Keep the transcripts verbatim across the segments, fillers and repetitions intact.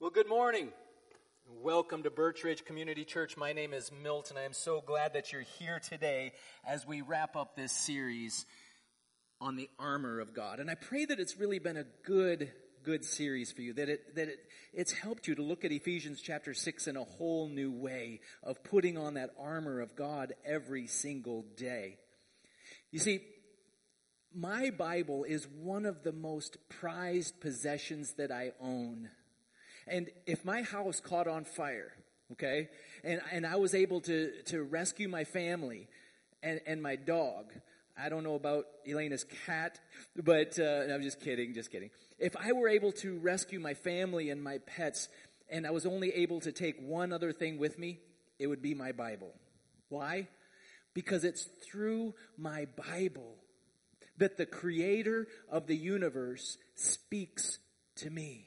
Well, good morning. Welcome to Birch Ridge Community Church. My name is Milt, and I am so glad that you're here today as we wrap up this series on the armor of God. And I pray that it's really been a good, good series for you, that it that it it's helped you to look at Ephesians chapter six in a whole new way of putting on that armor of God every single day. You see, my Bible is one of the most prized possessions that I own. And if my house caught on fire, okay, and and I was able to, to rescue my family and, and my dog, I don't know about Elena's cat, but uh, no, I'm just kidding, just kidding. If I were able to rescue my family and my pets, and I was only able to take one other thing with me, it would be my Bible. Why? Because it's through my Bible that the Creator of the universe speaks to me.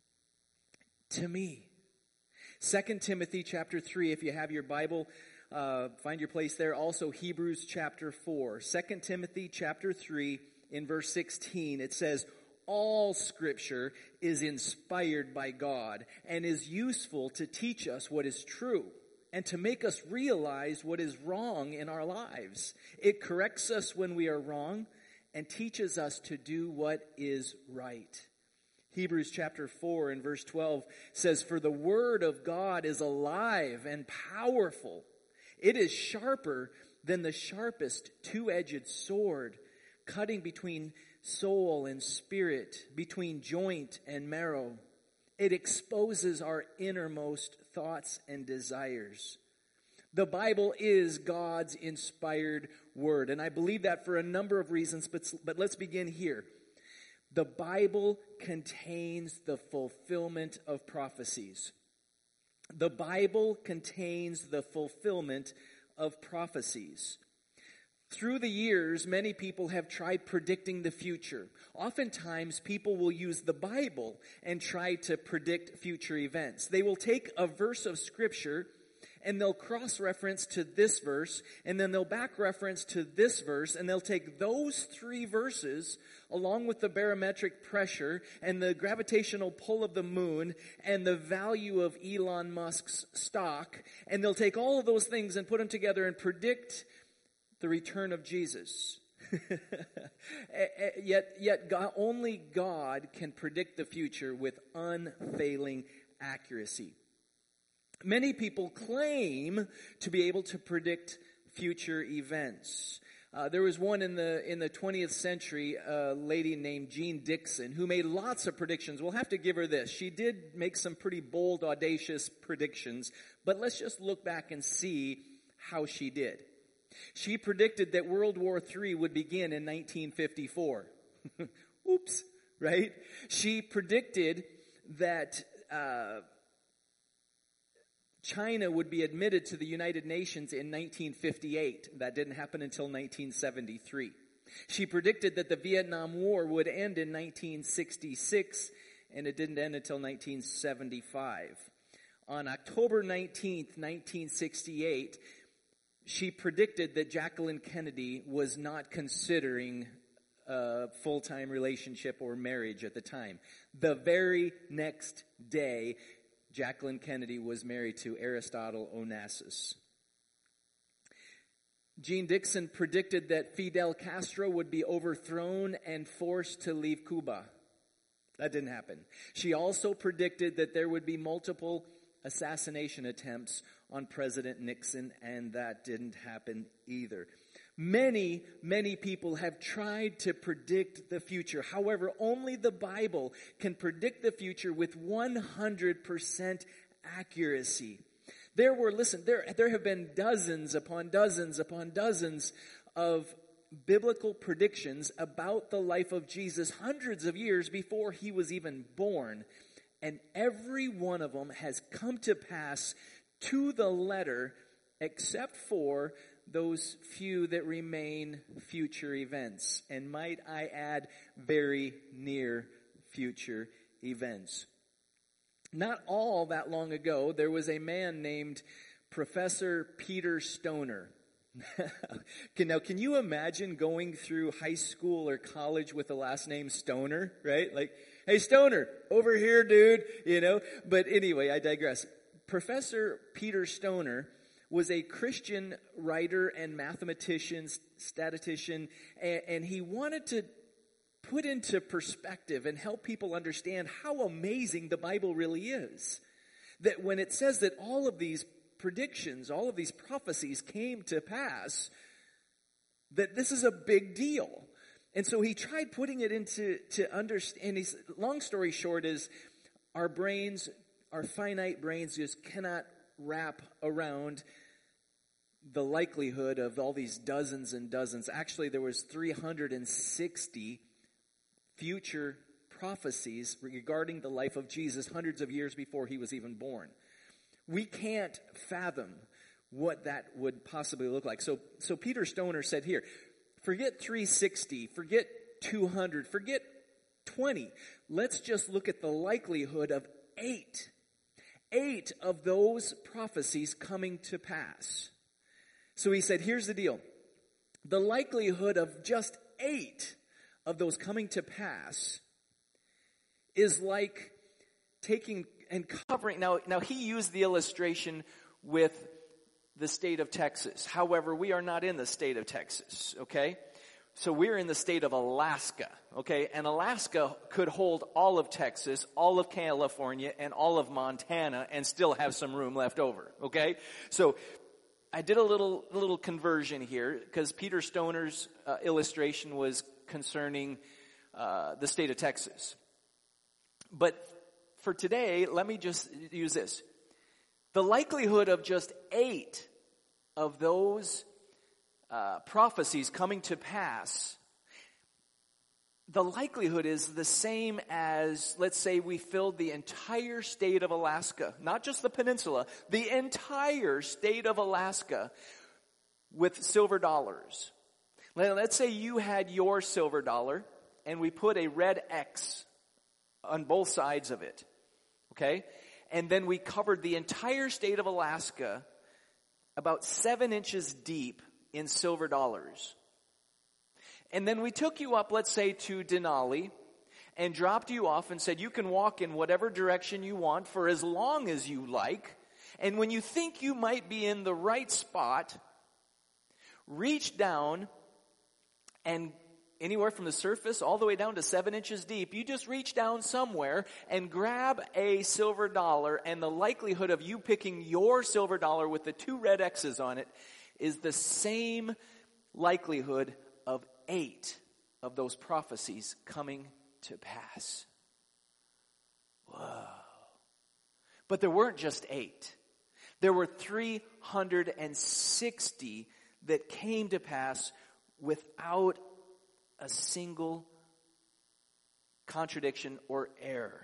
To me. Second Timothy chapter three, if you have your Bible, uh, find your place there. Also Hebrews chapter four. Second Timothy chapter three, in verse sixteen, it says, all Scripture is inspired by God and is useful to teach us what is true and to make us realize what is wrong in our lives. It corrects us when we are wrong and teaches us to do what is right. Hebrews chapter four and verse twelve says, for the word of God is alive and powerful. It is sharper than the sharpest two-edged sword, cutting between soul and spirit, between joint and marrow. It exposes our innermost thoughts and desires. The Bible is God's inspired word, and I believe that for a number of reasons, but, but let's begin here. The Bible contains the fulfillment of prophecies. The Bible contains the fulfillment of prophecies. Through the years, many people have tried predicting the future. Oftentimes, people will use the Bible and try to predict future events. They will take a verse of Scripture and they'll cross-reference to this verse, and then they'll back-reference to this verse, and they'll take those three verses, along with the barometric pressure, and the gravitational pull of the moon, and the value of Elon Musk's stock, and they'll take all of those things and put them together and predict the return of Jesus. yet, yet God, only God can predict the future with unfailing accuracy. Many people claim to be able to predict future events. Uh, there was one in the in the twentieth century, a lady named Jean Dixon, who made lots of predictions. We'll have to give her this. She did make some pretty bold, audacious predictions, but let's just look back and see how she did. She predicted that World War Three would begin in nineteen fifty-four. Oops, right? She predicted that Uh, China would be admitted to the United Nations in nineteen fifty-eight. That didn't happen until nineteen seventy-three. She predicted that the Vietnam War would end in nineteen sixty-six, and it didn't end until nineteen seventy-five. On October nineteenth, nineteen sixty-eight, she predicted that Jacqueline Kennedy was not considering a full-time relationship or marriage at the time. The very next day, Jacqueline Kennedy was married to Aristotle Onassis. Jean Dixon predicted that Fidel Castro would be overthrown and forced to leave Cuba. That didn't happen. She also predicted that there would be multiple assassination attempts on President Nixon, and that didn't happen either. Many, many people have tried to predict the future. However, only the Bible can predict the future with one hundred percent accuracy. There were, listen, there, there have been dozens upon dozens upon dozens of biblical predictions about the life of Jesus hundreds of years before he was even born. And every one of them has come to pass to the letter, except for those few that remain future events, and might I add, very near future events. Not all that long ago, there was a man named Professor Peter Stoner. Now, can you imagine going through high school or college with the last name Stoner, right? Like, Hey, Stoner, over here, dude, you know. But anyway, I digress. Professor Peter Stoner was a Christian writer and mathematician, statistician, and, and he wanted to put into perspective and help people understand how amazing the Bible really is. That when it says that all of these predictions, all of these prophecies came to pass, that this is a big deal. And so he tried putting it into to understand. He's, long story short is our brains, our finite brains just cannot wrap around the likelihood of all these dozens and dozens. Actually, there was three hundred sixty future prophecies regarding the life of Jesus hundreds of years before he was even born. We can't fathom what that would possibly look like. So, so Peter Stoner said here, forget three sixty, forget two hundred, forget twenty. Let's just look at the likelihood of eight. Eight of those prophecies coming to pass. So he said, here's the deal. The likelihood of just eight of those coming to pass is like taking and covering. Now, now he used the illustration with the state of Texas. However, we are not in the state of Texas, okay? So we're in the state of Alaska, okay? And Alaska could hold all of Texas, all of California, and all of Montana and still have some room left over, okay? So I did a little little conversion here because Peter Stoner's uh, illustration was concerning uh, the state of Texas. But for today, let me just use this. The likelihood of just eight of those uh, prophecies coming to pass, the likelihood is the same as, let's say, we filled the entire state of Alaska, not just the peninsula, the entire state of Alaska with silver dollars. Let's say you had your silver dollar and we put a red X on both sides of it, okay? And then we covered the entire state of Alaska about seven inches deep in silver dollars. And then we took you up, let's say, to Denali and dropped you off and said you can walk in whatever direction you want for as long as you like. And when you think you might be in the right spot, reach down and anywhere from the surface all the way down to seven inches deep, you just reach down somewhere and grab a silver dollar, and the likelihood of you picking your silver dollar with the two red X's on it is the same likelihood of eight of those prophecies coming to pass. Whoa. But there weren't just eight. There were three hundred sixty that came to pass without a single contradiction or error.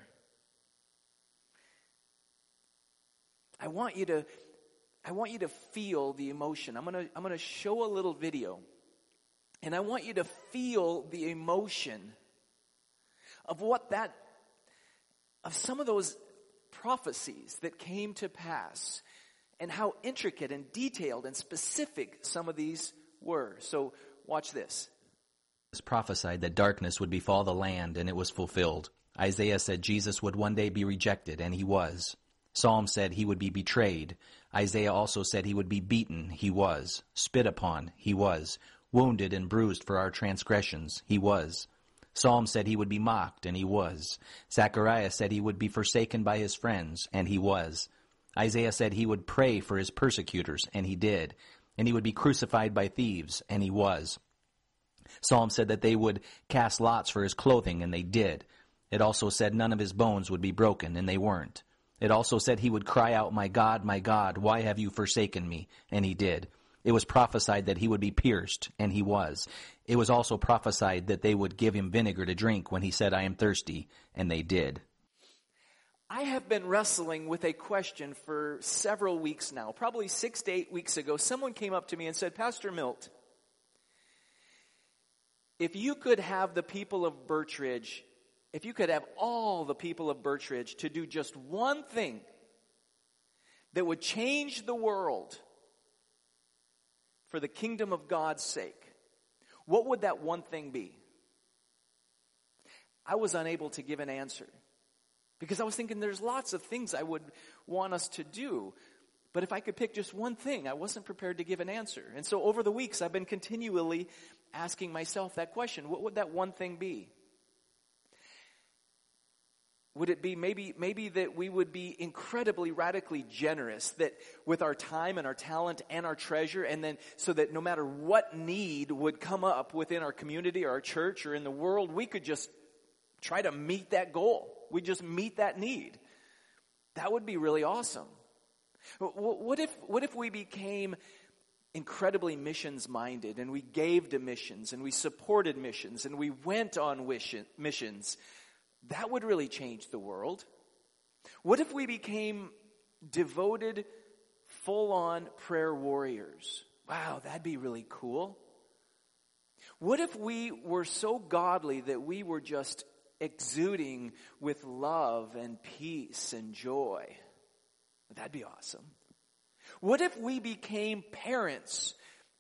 I want you to I want you to feel the emotion. I'm going to I'm going to show a little video. And I want you to feel the emotion of what that of some of those prophecies that came to pass and how intricate and detailed and specific some of these were. So watch this. It was prophesied that darkness would befall the land, and it was fulfilled. Isaiah said Jesus would one day be rejected, and he was. Psalm said he would be betrayed. Isaiah also said he would be beaten. He was. Spit upon. He was. Wounded and bruised for our transgressions. He was. Psalm said he would be mocked, and he was. Zechariah said he would be forsaken by his friends, and he was. Isaiah said he would pray for his persecutors, and he did. And he would be crucified by thieves, and he was. Psalm said that they would cast lots for his clothing, and they did. It also said none of his bones would be broken, and they weren't. It also said he would cry out, "My God, my God, why have you forsaken me?" And he did. It was prophesied that he would be pierced, and he was. It was also prophesied that they would give him vinegar to drink when he said, "I am thirsty," and they did. I have been wrestling with a question for several weeks now. Probably six to eight weeks ago, someone came up to me and said, "Pastor Milt, if you could have the people of Birchridge, if you could have all the people of Birchridge to do just one thing that would change the world for the kingdom of God's sake, what would that one thing be?" I was unable to give an answer. Because I was thinking there's lots of things I would want us to do. But if I could pick just one thing, I wasn't prepared to give an answer. And so over the weeks, I've been continually asking myself that question. What would that one thing be? Would it be maybe maybe that we would be incredibly radically generous, that with our time and our talent and our treasure, and then so that no matter what need would come up within our community or our church or in the world, we could just try to meet that goal. We just meet that need. That would be really awesome. What if what if we became incredibly missions minded, and we gave to missions, and we supported missions, and we went on missions? That would really change the world. What if we became devoted, full-on prayer warriors? Wow, that'd be really cool. What if we were so godly that we were just exuding with love and peace and joy? That'd be awesome. What if we became parents,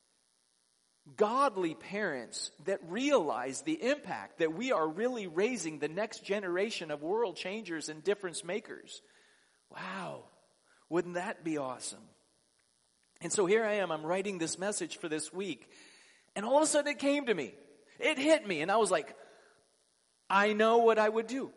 godly parents that realize the impact that we are really raising the next generation of world changers and difference makers? Wow, wouldn't that be awesome? And so here I am, I'm writing this message for this week, and all of a sudden it came to me. It hit me, and I was like, I know what I would do.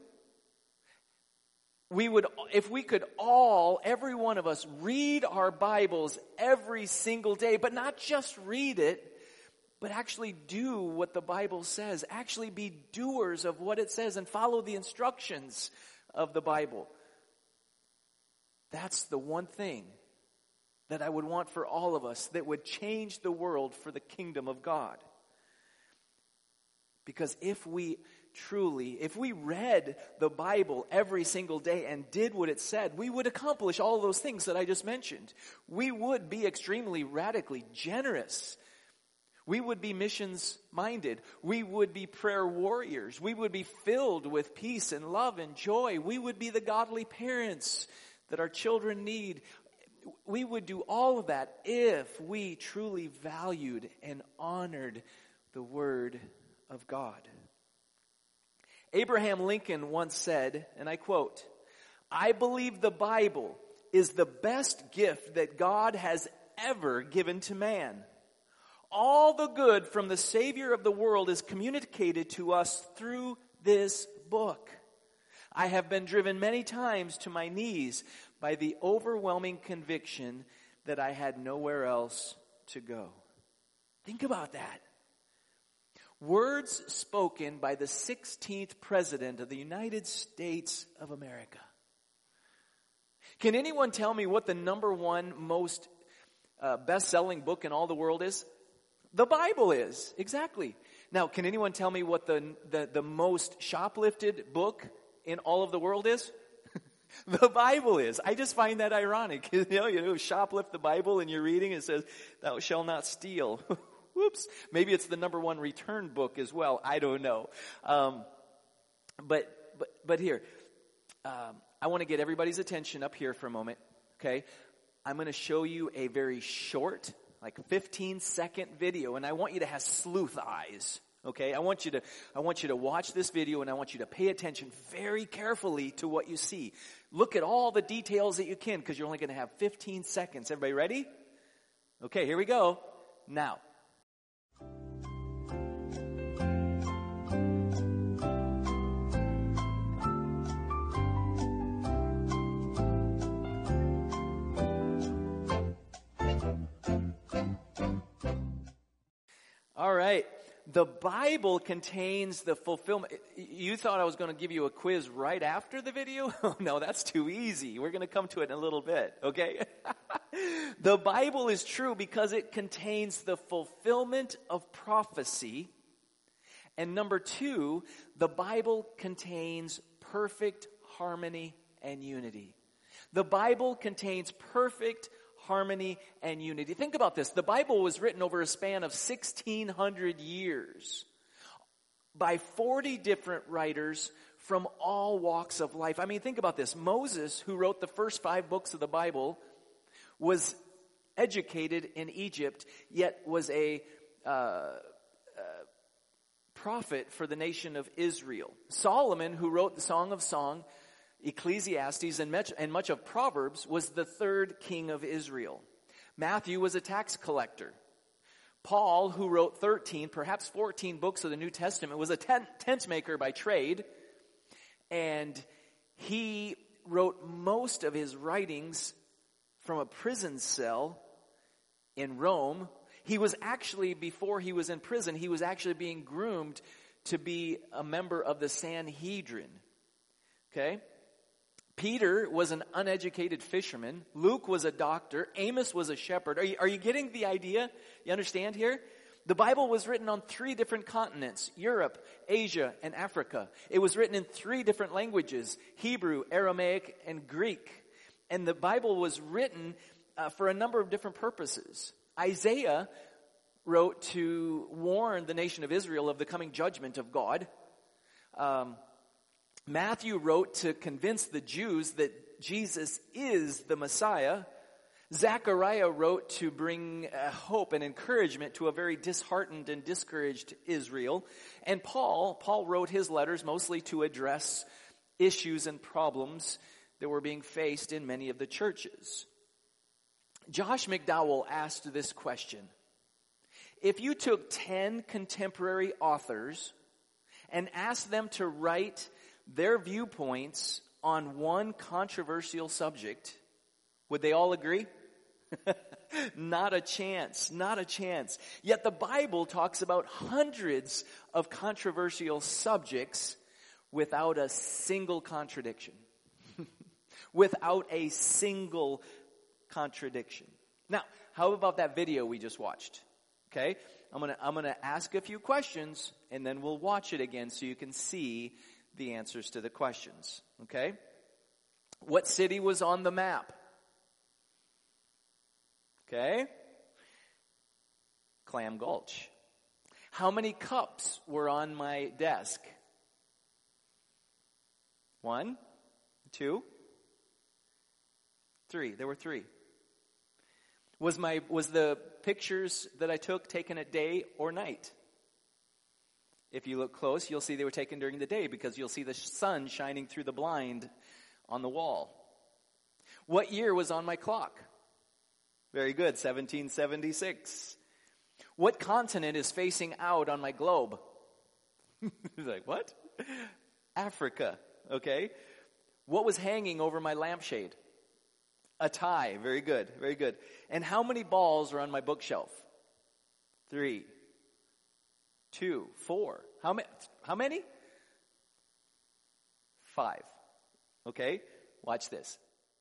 We would, if we could all, every one of us, read our Bibles every single day, but not just read it, but actually do what the Bible says. Actually be doers of what it says and follow the instructions of the Bible. That's the one thing that I would want for all of us that would change the world for the kingdom of God. Because if we truly, if we read the Bible every single day and did what it said, we would accomplish all those things that I just mentioned. We would be extremely radically generous. We would be missions minded. We would be prayer warriors. We would be filled with peace and love and joy. We would be the godly parents that our children need. We would do all of that if we truly valued and honored the Word of God. Abraham Lincoln once said, and I quote, "I believe the Bible is the best gift that God has ever given to man. All the good from the Savior of the world is communicated to us through this book. I have been driven many times to my knees by the overwhelming conviction that I had nowhere else to go." Think about that. Words spoken by the sixteenth President of the United States of America. Can anyone tell me what the number one most uh, best-selling book in all the world is? The Bible is, exactly. Now, can anyone tell me what the, the, the most shoplifted book in all of the world is? The Bible is. I just find that ironic. You know, you know, shoplift the Bible and you're reading, it says, "Thou shalt not steal." Whoops. Maybe it's the number one return book as well. I don't know. Um, but, but, but here, um, I want to get everybody's attention up here for a moment. Okay. I'm going to show you a very short, like fifteen second video, and I want you to have sleuth eyes. Okay. I want you to, I want you to watch this video, and I want you to pay attention very carefully to what you see. Look at all the details that you can, because you're only going to have fifteen seconds. Everybody ready? Okay. Here we go. Now. All right. The Bible contains the fulfillment. You thought I was going to give you a quiz right after the video? Oh, no, that's too easy. We're going to come to it in a little bit, okay? The Bible is true because it contains the fulfillment of prophecy. And number two, the Bible contains perfect harmony and unity. The Bible contains perfect harmony and unity. Think about this. The Bible was written over a span of sixteen hundred years by forty different writers from all walks of life. I mean, think about this. Moses, who wrote the first five books of the Bible, was educated in Egypt, yet was a uh, uh, prophet for the nation of Israel. Solomon, who wrote the Song of Song, Ecclesiastes, and much, and much of Proverbs, was the third king of Israel. Matthew was a tax collector. Paul, who wrote thirteen, perhaps fourteen books of the New Testament, was a tent, tent maker by trade. And he wrote most of his writings from a prison cell in Rome. He was actually, before he was in prison, he was actually being groomed to be a member of the Sanhedrin. Okay? Peter was an uneducated fisherman. Luke was a doctor. Amos was a shepherd. Are you, are you getting the idea? You understand here? The Bible was written on three different continents: Europe, Asia, and Africa. It was written in three different languages: Hebrew, Aramaic, and Greek. And the Bible was written uh, for a number of different purposes. Isaiah wrote to warn the nation of Israel of the coming judgment of God. Um, Matthew wrote to convince the Jews that Jesus is the Messiah. Zechariah wrote to bring uh, hope and encouragement to a very disheartened and discouraged Israel. And Paul, Paul wrote his letters mostly to address issues and problems that were being faced in many of the churches. Josh McDowell asked this question: if you took ten contemporary authors and asked them to write their viewpoints on one controversial subject, would they all agree? Not a chance, not a chance. Yet the Bible talks about hundreds of controversial subjects without a single contradiction. Without a single contradiction. Now, how about that video we just watched? Okay, I'm gonna I'm gonna ask a few questions and then we'll watch it again so you can see the answers to the questions. Okay? What city was on the map? Okay? Clam Gulch. How many cups were on my desk? One, two, three. There were three. Was my was the pictures that I took taken at day or night? If you look close, you'll see they were taken during the day because you'll see the sun shining through the blind on the wall. What year was on my clock? Very good, seventeen seventy-six. What continent is facing out on my globe? He's like, what? Africa, okay. What was hanging over my lampshade? A tie, very good, very good. And how many balls are on my bookshelf? Three. Two, four. How many? How many? Five. Okay, watch this.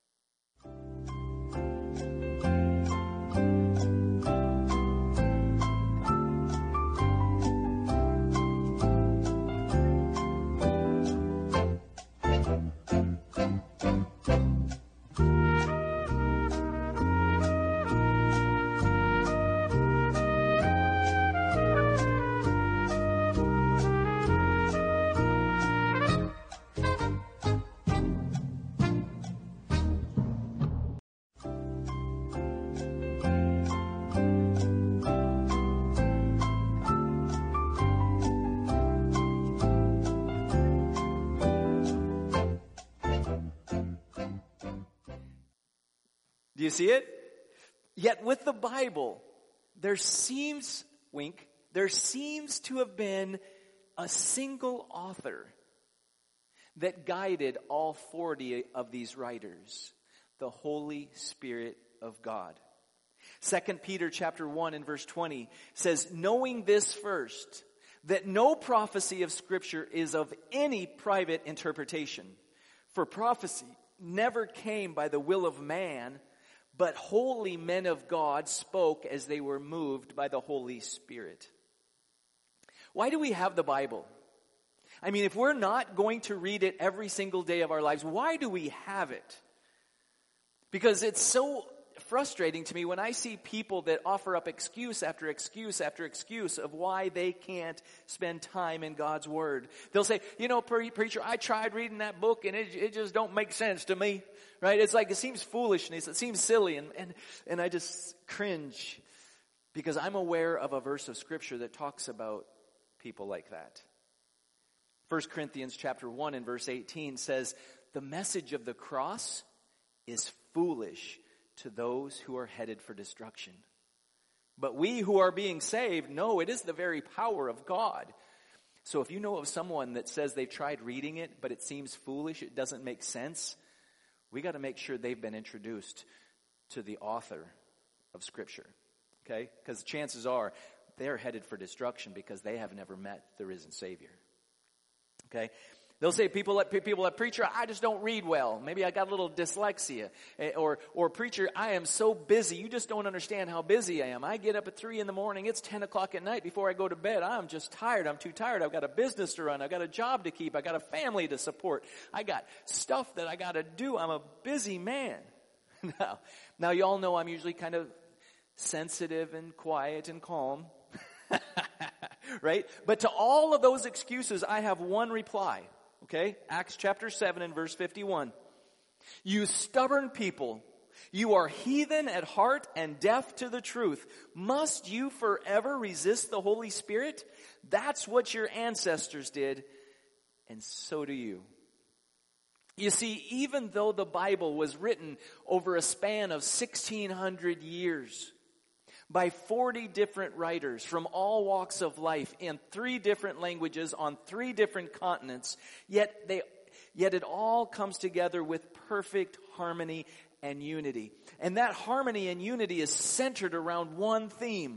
Do you see it? Yet with the Bible, there seems, wink, there seems to have been a single author that guided all forty of these writers, the Holy Spirit of God. Second Peter chapter one and verse twenty says, knowing this first, that no prophecy of Scripture is of any private interpretation. For prophecy never came by the will of man, but holy men of God spoke as they were moved by the Holy Spirit. Why do we have the Bible? I mean, if we're not going to read it every single day of our lives, why do we have it? Because it's so frustrating to me when I see people that offer up excuse after excuse after excuse of why they can't spend time in God's Word. They'll say, you know, pre- preacher, I tried reading that book and it, it just don't make sense to me. Right? It's like, it seems foolishness. It seems silly. And, and, and I just cringe because I'm aware of a verse of Scripture that talks about people like that. First Corinthians chapter one and verse eighteen says, the message of the cross is foolish to those who are headed for destruction. But we who are being saved know it is the very power of God. So if you know of someone that says they've tried reading it, but it seems foolish, it doesn't make sense, we got to make sure they've been introduced to the author of Scripture. Okay? Because chances are they're headed for destruction because they have never met the risen Savior. Okay? They'll say, people like people like preacher, I just don't read well. Maybe I got a little dyslexia. Or, or preacher, I am so busy. You just don't understand how busy I am. I get up at three in the morning. It's ten o'clock at night before I go to bed. I'm just tired. I'm too tired. I've got a business to run. I've got a job to keep. I've got a family to support. I got stuff that I got to do. I'm a busy man. now, now you all know I'm usually kind of sensitive and quiet and calm. Right? But to all of those excuses, I have one reply. Okay? Acts chapter seven and verse fifty-one. You stubborn people, you are heathen at heart and deaf to the truth. Must you forever resist the Holy Spirit? That's what your ancestors did, and so do you. You see, even though the Bible was written over a span of sixteen hundred years, by forty different writers from all walks of life in three different languages on three different continents, yet they, yet it all comes together with perfect harmony and unity. And that harmony and unity is centered around one theme: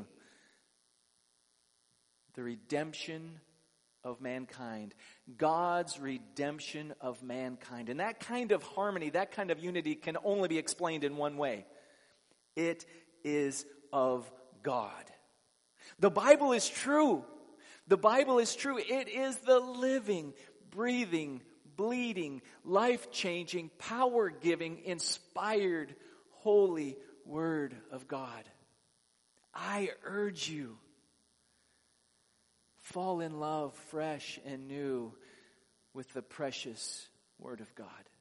the redemption of mankind. God's redemption of mankind. And that kind of harmony, that kind of unity can only be explained in one way. It is of God. The Bible is true. The Bible is true. It is the living, breathing, bleeding, life-changing, power-giving, inspired, holy Word of God. I urge you, fall in love fresh and new with the precious Word of God.